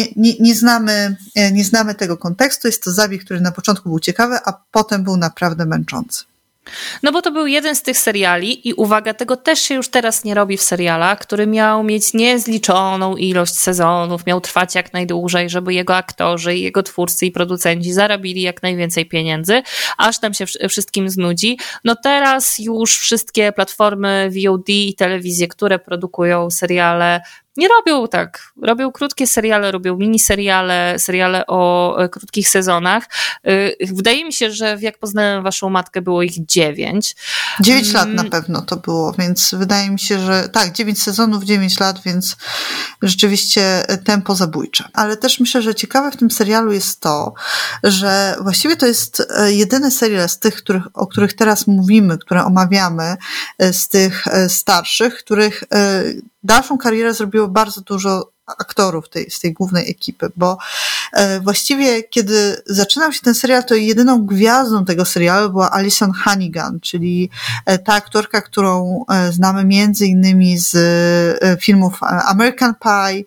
Nie znamy tego kontekstu. Jest to zabieg, który na początku był ciekawy, a potem był naprawdę męczący. No bo to był jeden z tych seriali i uwaga, tego też się już teraz nie robi w serialach, który miał mieć niezliczoną ilość sezonów, miał trwać jak najdłużej, żeby jego aktorzy, jego twórcy i producenci zarobili jak najwięcej pieniędzy, aż tam się wszystkim znudzi. No teraz już wszystkie platformy VOD i telewizje, które produkują seriale, nie robią tak. Robią krótkie seriale, robią miniseriale, seriale o krótkich sezonach. Wydaje mi się, że w Jak poznałem waszą matkę było ich 9. 9 lat na pewno to było, więc wydaje mi się, że tak, 9 sezonów, 9 lat, więc rzeczywiście tempo zabójcze. Ale też myślę, że ciekawe w tym serialu jest to, że właściwie to jest jedyny serial z tych, o których teraz mówimy, które omawiamy, z tych starszych, których dalszą karierę zrobiło bardzo dużo aktorów z tej głównej ekipy, bo właściwie kiedy zaczynał się ten serial, to jedyną gwiazdą tego serialu była Alison Hannigan, czyli ta aktorka, którą znamy między innymi z filmów American Pie,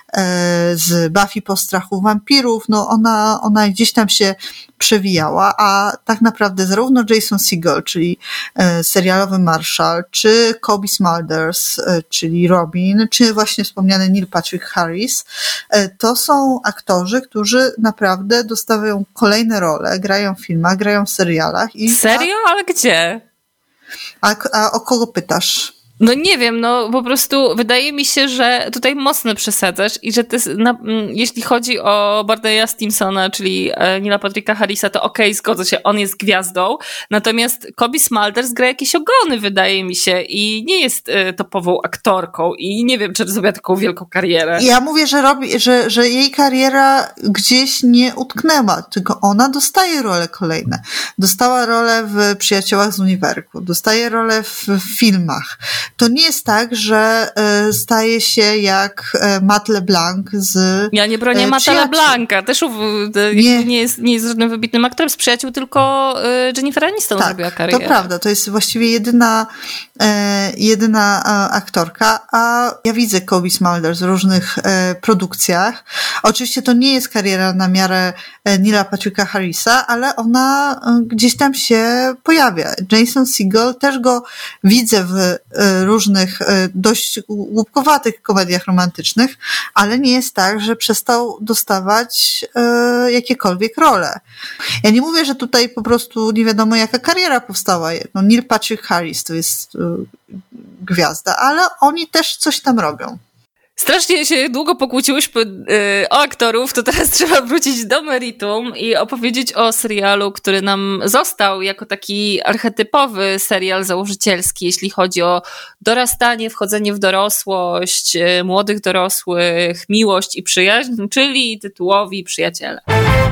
z Buffy po strachu wampirów, no ona gdzieś tam się przewijała, a tak naprawdę zarówno Jason Segel, czyli serialowy Marshall, czy Cobie Smulders, czyli Robin, czy właśnie wspomniany Neil Patrick Harris, to są aktorzy, którzy naprawdę dostają kolejne role, grają w filmach, grają w serialach. Serio? Ale gdzie? A o kogo pytasz? No nie wiem, no po prostu wydaje mi się, że tutaj mocno przesadzasz i że jeśli chodzi o Barneya Stinsona, czyli Neila Patricka Harrisa, to okej, zgodzę się, on jest gwiazdą, natomiast Cobie Smulders gra jakieś ogony, wydaje mi się, i nie jest topową aktorką i nie wiem, czy zrobiła taką wielką karierę. Ja mówię, że jej kariera gdzieś nie utknęła, tylko ona dostaje role kolejne. Dostała rolę w Przyjaciołach z Uniwerku, dostaje rolę w filmach. To nie jest tak, że staje się jak Matt LeBlanc z Ja nie bronię Matta LeBlanca, też nie jest żadnym wybitnym aktorem z Przyjaciół, tylko Jennifer Aniston zrobiła karierę. To prawda, to jest właściwie jedyna aktorka, a ja widzę Cobie Smulders w różnych produkcjach. Oczywiście to nie jest kariera na miarę Neila Patricka Harrisa, ale ona gdzieś tam się pojawia. Jason Segel też go widzę w różnych dość głupkowatych komediach romantycznych, ale nie jest tak, że przestał dostawać jakiekolwiek role. Ja nie mówię, że tutaj po prostu nie wiadomo jaka kariera powstała. No, Neil Patrick Harris to jest gwiazda, ale oni też coś tam robią. Strasznie się długo pokłóciłyśmy o aktorów, to teraz trzeba wrócić do meritum i opowiedzieć o serialu, który nam został jako taki archetypowy serial założycielski, jeśli chodzi o dorastanie, wchodzenie w dorosłość, młodych dorosłych, miłość i przyjaźń, czyli tytułowi Przyjaciele.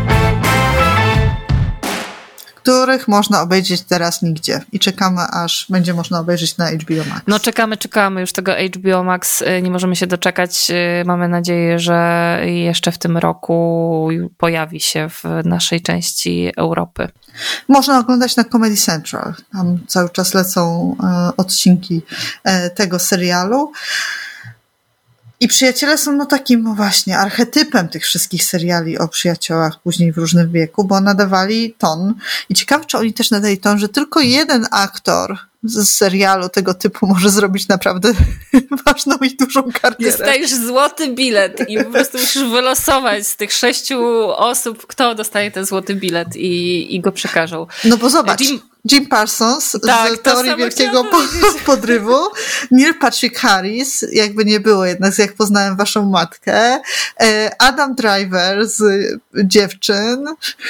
Których można obejrzeć teraz nigdzie. I czekamy, aż będzie można obejrzeć na HBO Max. No czekamy już tego HBO Max, nie możemy się doczekać. Mamy nadzieję, że jeszcze w tym roku pojawi się w naszej części Europy. Można oglądać na Comedy Central. Tam cały czas lecą odcinki tego serialu. I Przyjaciele są takim właśnie archetypem tych wszystkich seriali o przyjaciołach później w różnym wieku, bo nadawali ton. I ciekawe, czy oni też nadali ton, że tylko jeden aktor z serialu tego typu może zrobić naprawdę ważną i dużą karierę. Dostajesz złoty bilet i po prostu musisz wylosować z tych 6 osób, kto dostaje ten złoty bilet i go przekażą. No bo zobacz, Jim Parsons z Teorii Wielkiego Podrywu, Neil Patrick Harris, jakby nie było jednak, jak poznałem waszą matkę, Adam Driver z Dziewczyn,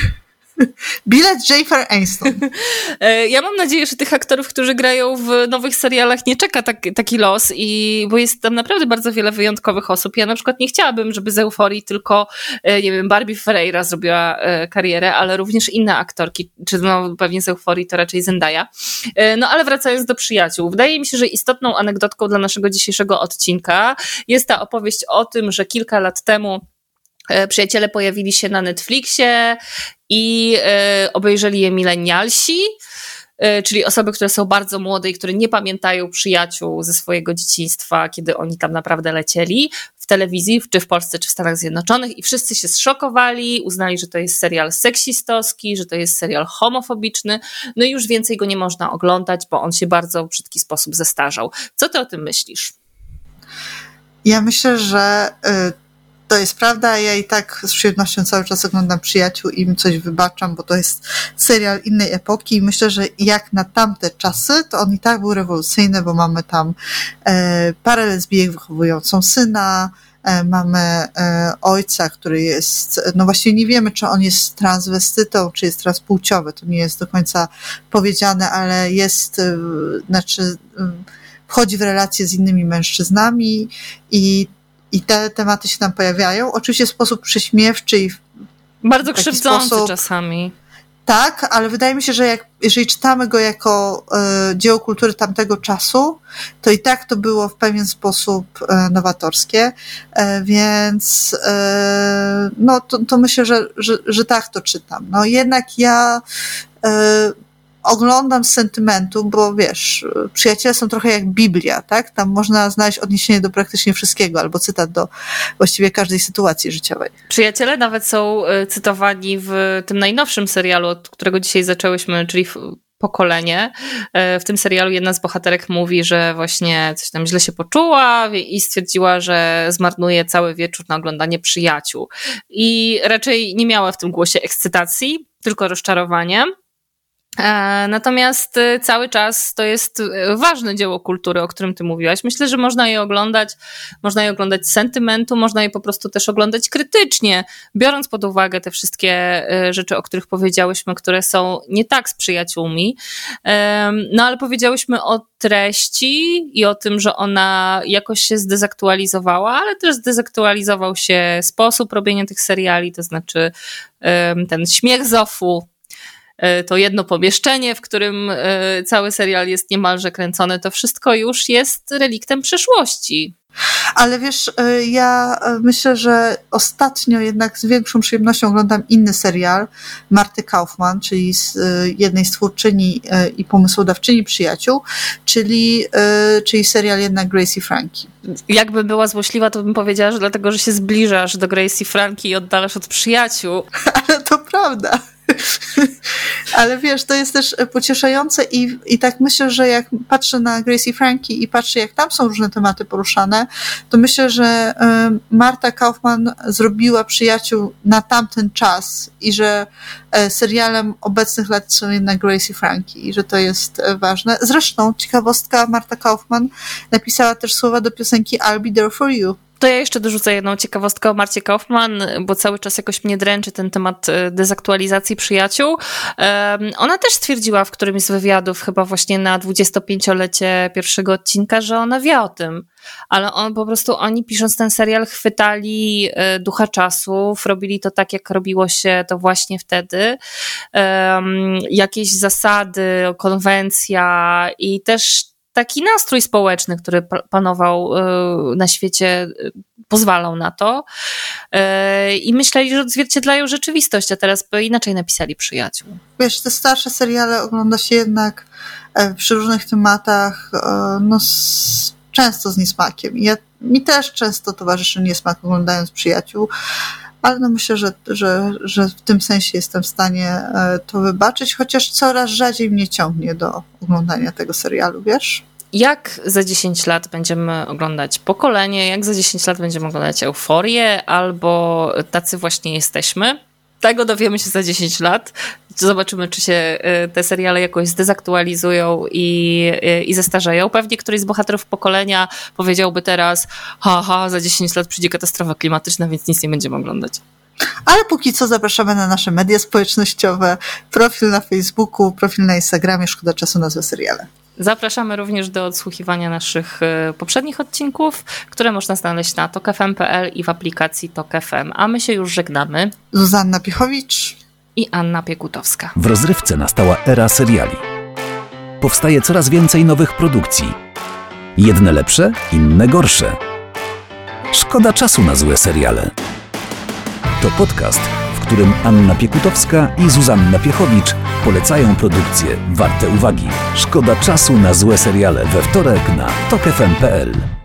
bilet Jennifer Aniston. Ja mam nadzieję, że tych aktorów, którzy grają w nowych serialach, nie czeka taki los, bo jest tam naprawdę bardzo wiele wyjątkowych osób. Ja na przykład nie chciałabym, żeby z Euforii tylko, nie wiem, Barbie Ferreira zrobiła karierę, ale również inne aktorki, czy no pewnie z Euforii to raczej Zendaya. No ale wracając do Przyjaciół, wydaje mi się, że istotną anegdotką dla naszego dzisiejszego odcinka jest ta opowieść o tym, że kilka lat temu Przyjaciele pojawili się na Netflixie i obejrzeli je milenialsi, czyli osoby, które są bardzo młode i które nie pamiętają przyjaciół ze swojego dzieciństwa, kiedy oni tam naprawdę lecieli w telewizji, czy w Polsce, czy w Stanach Zjednoczonych i wszyscy się zszokowali, uznali, że to jest serial seksistowski, że to jest serial homofobiczny, no i już więcej go nie można oglądać, bo on się bardzo w brzydki sposób zestarzał. Co ty o tym myślisz? Ja myślę, że to jest prawda, ja i tak z przyjemnością cały czas oglądam Przyjaciół i im coś wybaczam, bo to jest serial innej epoki i myślę, że jak na tamte czasy, to on i tak był rewolucyjny, bo mamy tam parę lesbijek wychowującą syna, mamy ojca, który jest, no właściwie nie wiemy, czy on jest transwestytą, czy jest transpłciowy, to nie jest do końca powiedziane, ale jest, wchodzi w relacje z innymi mężczyznami i te tematy się tam pojawiają. Oczywiście w sposób prześmiewczy i bardzo krzywdzący czasami. Tak, ale wydaje mi się, że jeżeli czytamy go jako dzieło kultury tamtego czasu, to i tak to było w pewien sposób nowatorskie, więc no to myślę, że tak to czytam. No jednak ja oglądam z sentymentu, bo wiesz, Przyjaciele są trochę jak Biblia, tak? Tam można znaleźć odniesienie do praktycznie wszystkiego, albo cytat do właściwie każdej sytuacji życiowej. Przyjaciele nawet są cytowani w tym najnowszym serialu, od którego dzisiaj zaczęłyśmy, czyli Pokolenie. W tym serialu jedna z bohaterek mówi, że właśnie coś tam źle się poczuła i stwierdziła, że zmarnuje cały wieczór na oglądanie Przyjaciół. I raczej nie miała w tym głosie ekscytacji, tylko rozczarowanie. Natomiast cały czas to jest ważne dzieło kultury, o którym ty mówiłaś. Myślę, że można je oglądać z sentymentu, można je po prostu też oglądać krytycznie, biorąc pod uwagę te wszystkie rzeczy, o których powiedziałyśmy, które są nie tak z przyjaciółmi. No ale powiedziałyśmy o treści i o tym, że ona jakoś się zdezaktualizowała, ale też zdezaktualizował się sposób robienia tych seriali, to znaczy ten śmiech Zofu, to jedno pomieszczenie, w którym cały serial jest niemalże kręcony, to wszystko już jest reliktem przeszłości. Ale wiesz, ja myślę, że ostatnio jednak z większą przyjemnością oglądam inny serial Marty Kaufman, czyli jednej z twórczyni i pomysłodawczyni Przyjaciół, czyli serial jednak Grace i Frankie. Jakbym była złośliwa, to bym powiedziała, że dlatego, że się zbliżasz do Grace i Frankie i oddalasz od Przyjaciół. Ale to prawda. Ale wiesz, to jest też pocieszające i tak myślę, że jak patrzę na Grace i Frankie i patrzę, jak tam są różne tematy poruszane, to myślę, że Marta Kaufman zrobiła przyjaciół na tamten czas i że serialem obecnych lat są jednak Grace i Frankie i że to jest ważne. Zresztą ciekawostka, Marta Kaufman napisała też słowa do piosenki I'll Be There For You. To ja jeszcze dorzucę jedną ciekawostkę o Marcie Kaufman, bo cały czas jakoś mnie dręczy ten temat dezaktualizacji przyjaciół. Ona też stwierdziła w którymś z wywiadów, chyba właśnie na 25-lecie pierwszego odcinka, że ona wie o tym. Ale oni pisząc ten serial chwytali ducha czasów, robili to tak, jak robiło się to właśnie wtedy. Jakieś zasady, konwencja i też taki nastrój społeczny, który panował na świecie, pozwalał na to. I myśleli, że odzwierciedlają rzeczywistość, a teraz by inaczej napisali przyjaciół. Wiesz, te starsze seriale ogląda się jednak przy różnych tematach często z niesmakiem. Mi też często towarzyszy niesmak oglądając przyjaciół, ale myślę, że w tym sensie jestem w stanie to wybaczyć, chociaż coraz rzadziej mnie ciągnie do oglądania tego serialu, wiesz? Jak za 10 lat będziemy oglądać Pokolenie, jak za 10 lat będziemy oglądać Euforię, albo tacy właśnie jesteśmy. Tego dowiemy się za 10 lat. Zobaczymy, czy się te seriale jakoś zdezaktualizują i zestarzeją. Pewnie któryś z bohaterów Pokolenia powiedziałby teraz: za 10 lat przyjdzie katastrofa klimatyczna, więc nic nie będziemy oglądać. Ale póki co zapraszamy na nasze media społecznościowe, profil na Facebooku, profil na Instagramie, Szkoda Czasu na Złe Seriale. Zapraszamy również do odsłuchiwania naszych poprzednich odcinków, które można znaleźć na tokfm.pl i w aplikacji Tok FM. A my się już żegnamy. Zuzanna Piechowicz i Anna Piekutowska. W rozrywce nastała era seriali. Powstaje coraz więcej nowych produkcji. Jedne lepsze, inne gorsze. Szkoda czasu na złe seriale. To podcast, w którym Anna Piekutowska i Zuzanna Piechowicz polecają produkcje warte uwagi. Szkoda czasu na złe seriale we wtorek na tokfm.pl.